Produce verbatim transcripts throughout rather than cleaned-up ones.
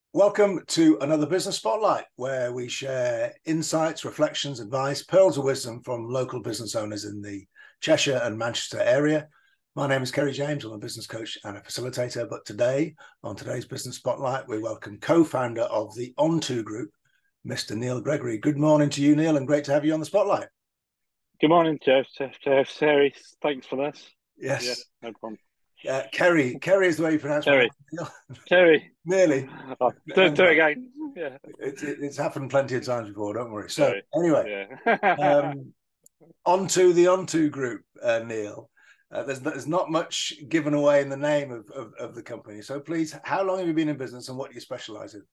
Welcome to another Business Spotlight, where we share insights, reflections, advice, pearls of wisdom from local business owners in the Cheshire and Manchester area. My name is Kerry James. I'm a business coach and a facilitator. But today, on today's Business Spotlight, we welcome co-founder of the Onto Group, Mister Neil Gregory. Good morning to you, Neil, and great to have you on the Spotlight. Good morning, Jeff. Jeff, Jeff, Terry. Thanks for this. Yes. Yeah, no problem. Uh, Kerry. Kerry is the way you pronounce my Terry. name. Terry. Nearly. Oh, do, do it Anyway, again. Yeah. it's, it's happened plenty of times before, don't worry. So Terry. anyway, Yeah. um, onto the Onto Group, uh, Neil. Uh, there's, there's not much given away in the name of, of, of the company. So please, how long have you been in business and what do you specialize in?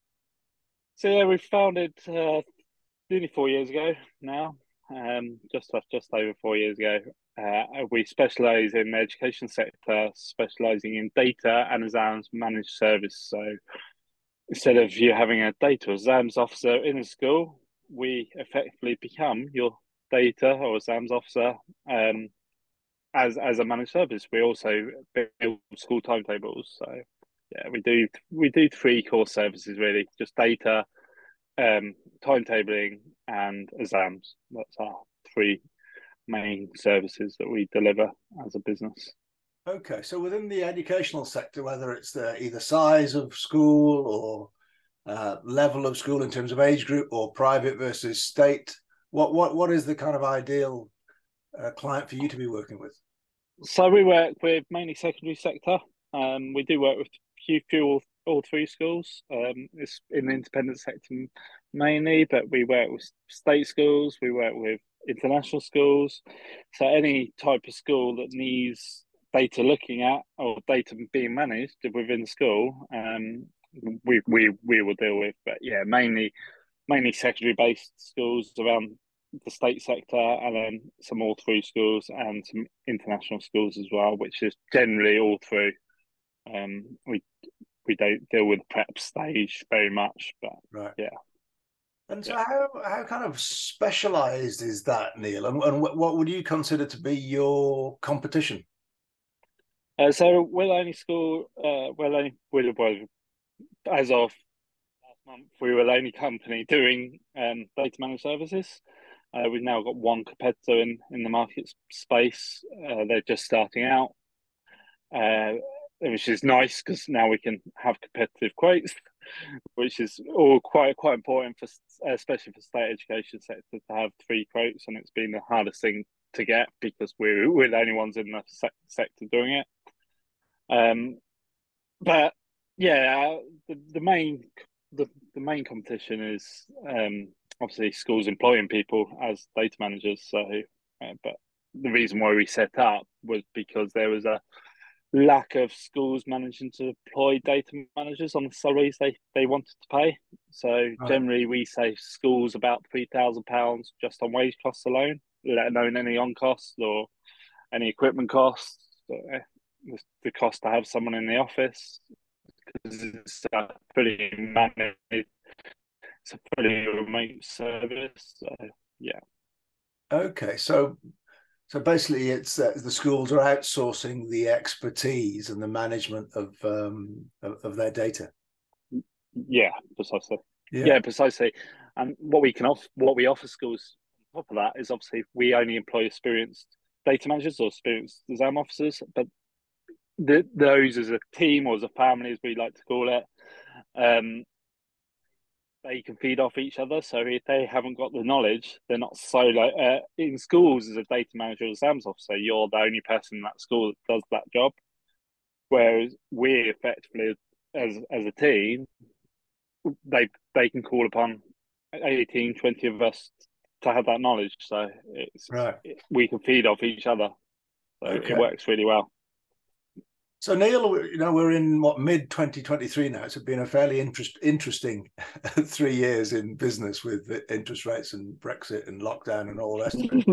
So yeah, we founded uh, nearly four years ago now. Um, just just over four years ago. Uh, we specialise in the education sector, specialising in data and exams managed service. So instead of you having a data exams officer in a school, we effectively become your data or exams officer um, as as a managed service. We also build school timetables. So yeah, we do we do three core services really: just data, um, timetabling, and exams. That's our three main services that we deliver as a business. Okay, so within the educational sector, whether it's the either size of school or uh, level of school in terms of age group or private versus state, what what what is the kind of ideal uh, client for you to be working with? So we work with mainly secondary sector. Um, we do work with few, few all, all three schools. Um, it's in the independent sector mainly, but we work with state schools. We work with international schools. So any type of school that needs data looking at or data being managed within the school, um, we we we will deal with. But yeah, mainly mainly secondary based schools around the state sector, and then some all through schools and some international schools as well, which is generally all through. Um, we we don't deal with prep stage very much, but Right. yeah, And so, yeah. how how kind of specialized is that, Neil? And, and what, what would you consider to be your competition? Uh, so we're the only school. Uh, we're the only we're, well, as of last month, we were the only company doing um, data managed services. Uh, we've now got one competitor in in the market space. Uh, they're just starting out. Uh, which is nice because now we can have competitive quotes, which is all quite quite important for, especially for state education sector, to have three quotes, and it's been the hardest thing to get because we're we're the only ones in the se- sector doing it. Um, but yeah, the the main the, the main competition is um, obviously schools employing people as data managers. So, uh, but the reason why we set up was because there was a lack of schools managing to employ data managers on the salaries they, they wanted to pay. So Right. generally, we save schools about three thousand pounds just on wage costs alone, let alone any on costs or any equipment costs. Uh, the, the cost to have someone in the office because it's a fully managed, it's a fully remote service. So yeah, Okay, so so basically, it's uh, the schools are outsourcing the expertise and the management of um, of, of their data. yeah, precisely. Yeah. Yeah, precisely. And what we can offer, what we offer schools on top of that is obviously we only employ experienced data managers or experienced exam officers, but the, those as a team or as a family, as we like to call it, um, they can feed off each other. So if they haven't got the knowledge, they're not solo. Uh, in schools, as a data manager or exams officer, you're the only person in that school that does that job. Whereas we effectively, as as a team, they they can call upon eighteen, twenty of us to have that knowledge. So it's Right. it, we can feed off each other. So it Okay. works really well. So Neil, you know, we're in what mid twenty twenty-three now. It's been a fairly interest, interesting three years in business with interest rates and Brexit and lockdown and all the rest of it.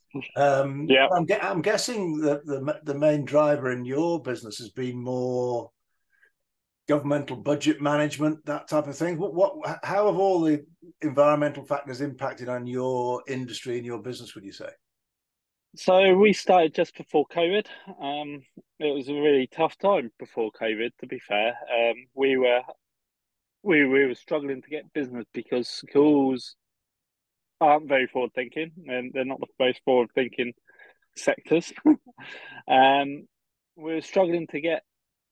Um, Yeah. I'm, I'm guessing that the the main driver in your business has been more governmental budget management, that type of thing. What, what, how have all the environmental factors impacted on your industry and your business? Would you say? So we started just before COVID. Um, it was a really tough time before COVID, to be fair. Um, we were we we were struggling to get business because schools aren't very forward thinking, and they're not the most forward thinking sectors. um, we were struggling to get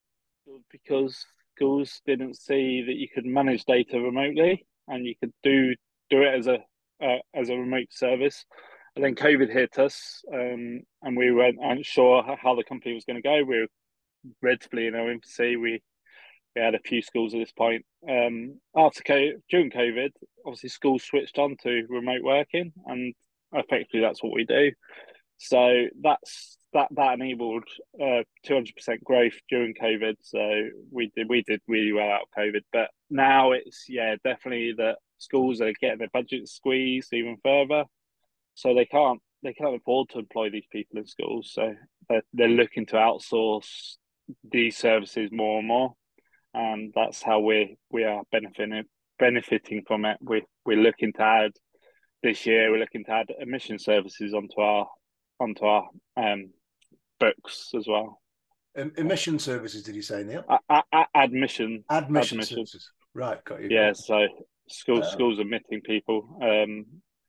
because schools didn't see that you could manage data remotely and you could do do it as a uh, as a remote service. And then COVID hit us, um, and we weren't unsure how the company was going to go. We were relatively in our infancy. We we had a few schools at this point. Um, after COVID, during COVID, obviously schools switched on to remote working, and effectively that's what we do. So that's that that enabled uh two hundred percent growth during COVID. So we did we did really well out of COVID. But now it's yeah definitely that schools are getting their budgets squeezed even further, so they can't they can't afford to employ these people in schools. So they're they're looking to outsource these services more and more, and that's how we we are benefiting benefiting from it. We we're looking to add this year. We're looking to add admission services onto our onto our um, books as well. Emission services, did you say, Neil? A- a- admission, Admission admission. services. Right, got you. Yeah, so schools Oh. schools admitting people. Um,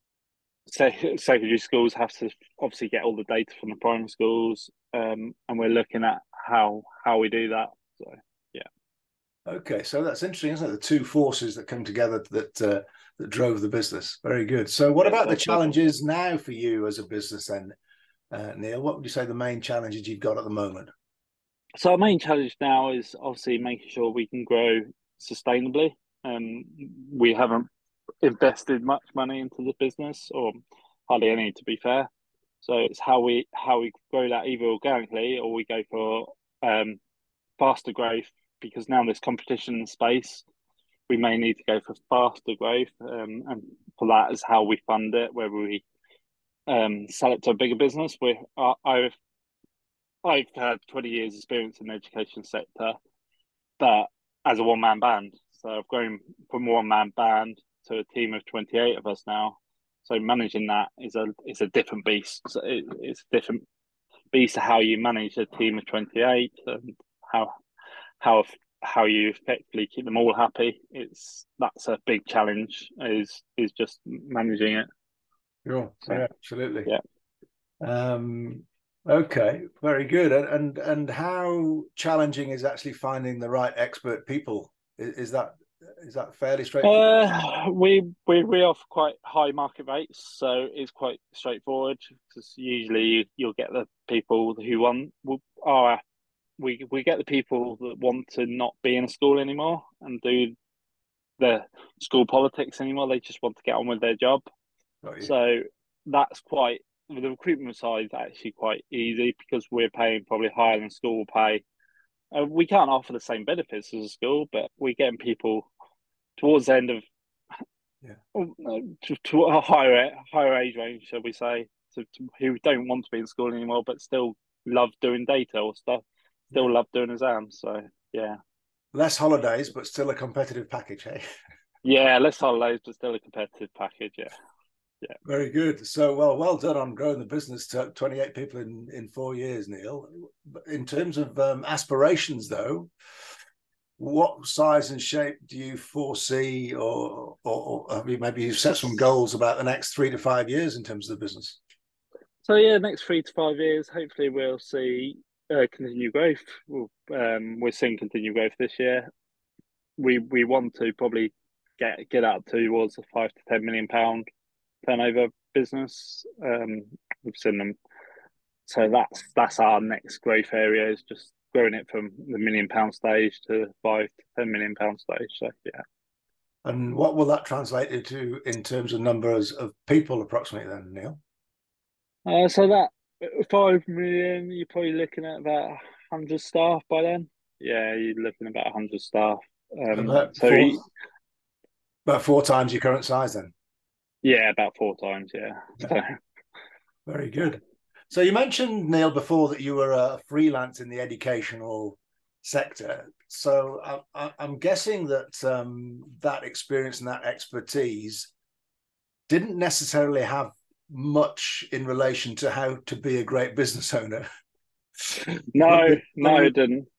secondary schools have to obviously get all the data from the primary schools, um, and we're looking at how how we do that. So yeah. Okay, so that's interesting, isn't it? The two forces that come together that uh, that drove the business. Very good. So, what Yeah, about the definitely. challenges now for you as a business, then, uh, Neil? What would you say the main challenges you've got at the moment? So our main challenge now is obviously making sure we can grow sustainably. Um, we haven't invested much money into the business, or hardly any, to be fair. So it's how we how we grow that either organically or we go for um, faster growth, because now there's competition in the space. We may need to go for faster growth, um, and for that is how we fund it. Whether we um, sell it to a bigger business, we I've I've had twenty years experience in the education sector, but as a one man band. So I've grown from a one man band to a team of twenty-eight of us now. So managing that is a is a different beast. So it, it's a different beast to how you manage a team of twenty-eight, and how how how you effectively keep them all happy. It's that's a big challenge. Is is just managing it. Sure. So, yeah, absolutely. Yeah. Um, okay, very good. And, and and how challenging is actually finding the right expert people? Is, is that is that fairly straightforward? Uh, we we we offer quite high market rates, so it's quite straightforward, because usually you'll get the people who want are we we get the people that want to not be in a school anymore and do the school politics anymore. They just want to get on with their job. So that's quite the recruitment side is actually quite easy, because we're paying probably higher than school will pay. Uh, we can't offer the same benefits as a school, but we're getting people towards the end of yeah. to, to a higher higher age range, shall we say, to, to, who don't want to be in school anymore, but still love doing data or stuff, still yeah. love doing exams. So yeah, less holidays, but still a competitive package, hey? Yeah, less holidays, but still a competitive package. Yeah, yeah. Very good. So, well, well done on growing the business to twenty-eight people in in four years, Neil. In terms of um, aspirations, though, what size and shape do you foresee, or, or, or have you, maybe you've set some goals about the next three to five years in terms of the business? So yeah, next three to five years, hopefully we'll see uh, continued growth. We'll, um, we're seeing continued growth this year. We we want to probably get get up towards a five to ten million pound turnover business. Um, we've seen them. So that's that's our next growth area, is just growing it from the million pound stage to five to ten million pound stage. So yeah. And what will that translate into in terms of numbers of people, approximately, then, Neil? Uh, so that five million, you're probably looking at about hundred staff by then. Yeah, you're looking at about hundred staff. Um, About so four, he, about four times your current size, then. yeah, about four times. Yeah. Yeah. So, Very good. So you mentioned, Neil, before that you were a freelance in the educational sector. So I, I'm guessing that um, that experience and that expertise didn't necessarily have much in relation to how to be a great business owner. no, when no, you, it didn't.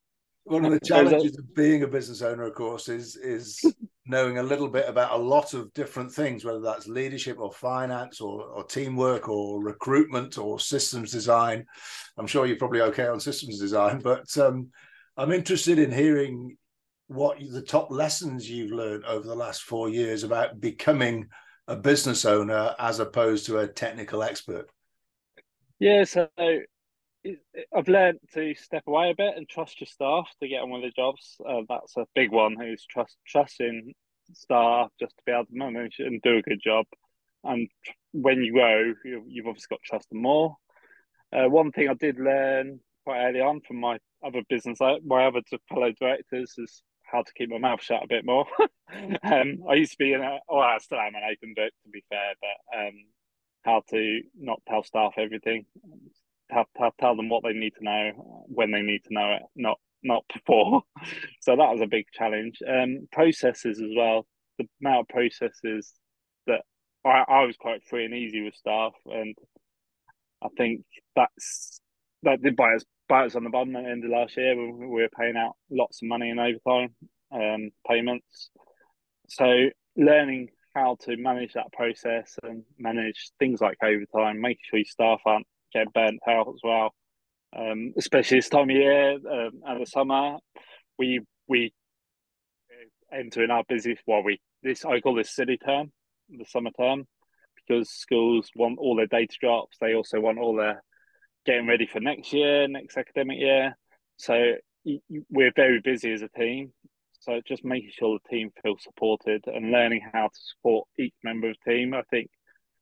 One of the There's a challenges of being a business owner, of course, is is knowing a little bit about a lot of different things, whether that's leadership or finance or, or teamwork or recruitment or systems design. I'm sure you're probably okay on systems design, but um, I'm interested in hearing what the top lessons you've learned over the last four years about becoming a business owner as opposed to a technical expert. yeah. So I've learned to step away a bit and trust your staff to get on with their jobs. Uh, that's a big one. Who's trust trusting staff just to be able to manage and do a good job. And when you grow, you, you've obviously got to trust them more. Uh, one thing I did learn quite early on from my other business, my other fellow directors, is how to keep my mouth shut a bit more. um, I used to be an, oh, I still am an open book, to be fair, but um, how to not tell staff everything, tell, tell, tell them what they need to know when they need to know it, not not before. So that was a big challenge. Um, processes as well. The amount of processes that I, I was quite free and easy with staff, and I think that's that did bite us bite us on the bum at the end of last year. We, we were paying out lots of money in overtime um, payments. So learning how to manage that process and manage things like overtime, making sure your staff aren't getting burnt out as well. Um, especially this time of year um, and the summer, we we entering our busiest. Well, we this I call this silly term, the summer term, because schools want all their data drops. They also want all their getting ready for next year, next academic year. So we're very busy as a team. So just making sure the team feels supported and learning how to support each member of the team. I think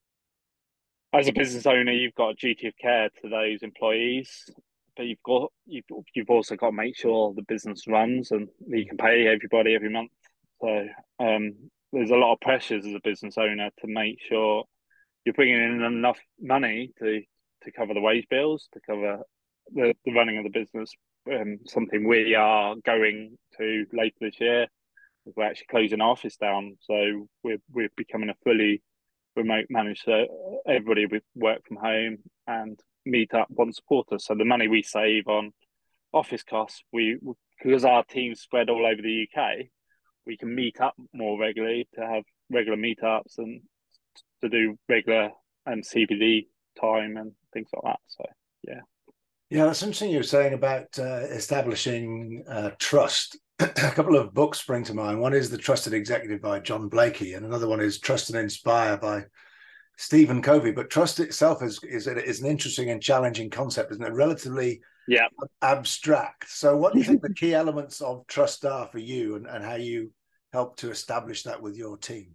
as a business owner, you've got a duty of care to those employees, but you've got you've you've also got to make sure the business runs and you can pay everybody every month. So um, there's a lot of pressures as a business owner to make sure you're bringing in enough money to to cover the wage bills, to cover the, the running of the business. Um, something we are going to later this year. We're actually closing our office down, so we're we're becoming a fully remote managed. So everybody would work from home and meet up once a quarter. So the money we save on office costs, we because our team's spread all over the U K, we can meet up more regularly to have regular meetups and to do regular and C B D time and things like that. So yeah. Yeah, that's interesting you were saying about uh, establishing uh, trust. A couple of books spring to mind. One is The Trusted Executive by John Blakey, and another one is Trust and Inspire by Stephen Covey. But trust itself is, is, is an interesting and challenging concept, isn't it? Relatively yeah. abstract. So what do you think the key elements of trust are for you, and, and how you help to establish that with your team?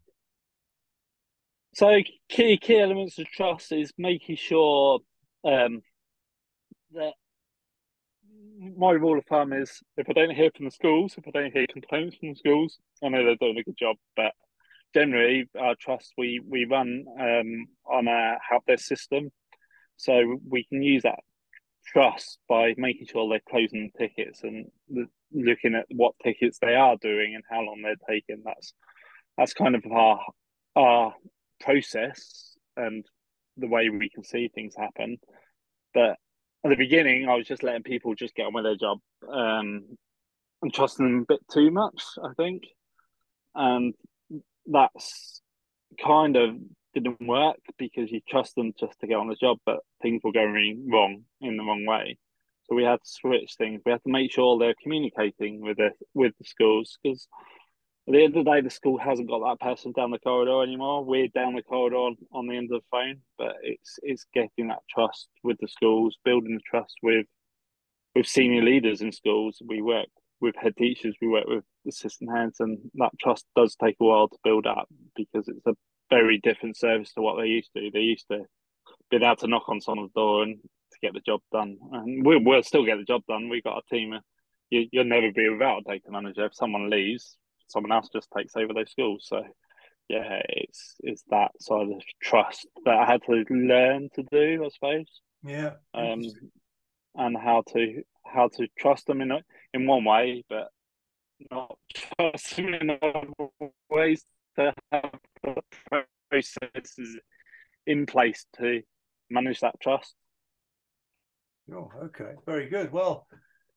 So key key elements of trust is making sure um, that my rule of thumb is if I don't hear from the schools, if I don't hear complaints from the schools, I know they're doing a good job. But generally, our trust we we run um, on a help desk system, so we can use that trust by making sure they're closing the tickets and looking at what tickets they are doing and how long they're taking. That's that's kind of our our process and the way we can see things happen. But at the beginning, I was just letting people just get on with their job um, and trusting them a bit too much, I think. And that's kind of didn't work because you trust them just to get on the job, but things were going wrong in the wrong way. So we had to switch things. We had to make sure they're communicating with the with the schools because at the end of the day, the school hasn't got that person down the corridor anymore. We're down the corridor on, on the end of the phone, but it's it's getting that trust with the schools, building the trust with with senior leaders in schools. We work with head teachers, we work with assistant heads, and that trust does take a while to build up because it's a very different service to what they used to. They used to be able to knock on someone's door and to get the job done, and we'll, we'll still get the job done. We got a team. You, you'll never be without a data manager. If someone leaves, someone else just takes over those schools. So yeah, it's it's that side of trust that I had to learn to do, I suppose. Yeah. Um, and how to how to trust them in a, in one way, but not trust them in other ways to have processes in place to manage that trust. Oh, okay, very good. Well,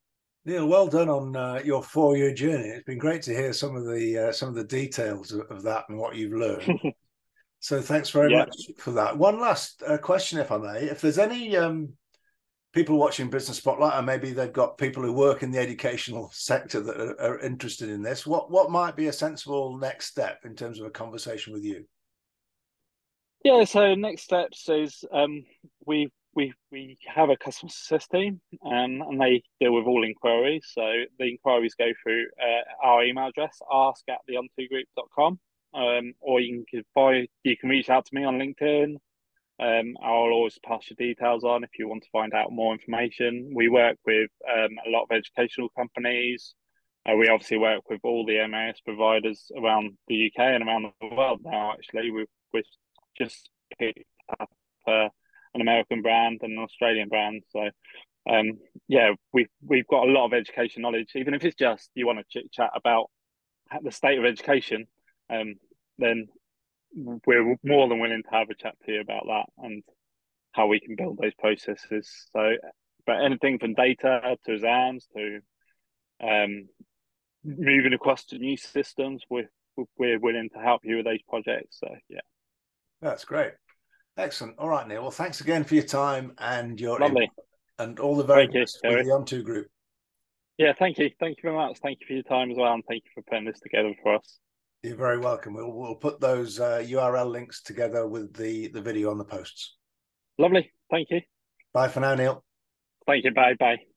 Neil, well done on uh, your four-year journey. It's been great to hear some of the uh, some of the details of, of that and what you've learned. So thanks very Yeah. much for that. One last uh, question, if I may. If there's any um, people watching Business Spotlight, or maybe they've got people who work in the educational sector that are, are interested in this, what what might be a sensible next step in terms of a conversation with you? Yeah, so next steps is um, we we we have a customer success team, um, and they deal with all inquiries. So the inquiries go through uh, our email address, ask at the on two group dot com, um, or you can buy, you can reach out to me on LinkedIn. Um, I'll always pass your details on if you want to find out more information. We work with um, a lot of educational companies. Uh, we obviously work with all the M A S providers around the U K and around the world now. Actually, we we've just picked up uh, an American brand and an Australian brand. So, um, yeah, we've we've got a lot of education knowledge. Even if it's just you want to chit chat about the state of education, um, then we're more than willing to have a chat to you about that and how we can build those processes. So, but anything from data to exams to um, moving across to new systems, we're we're willing to help you with those projects. So, yeah, That's great. Excellent. All right, Neil. Well, thanks again for your time and your lovely. input, and all the very Thank you, best with Kerry. the On two Group. Yeah, thank you. Thank you very much. Thank you for your time as well, and thank you for putting this together for us. You're very welcome. We'll we'll put those uh, U R L links together with the the video on the posts. Lovely. Thank you. Bye for now, Neil. Thank you. Bye. Bye.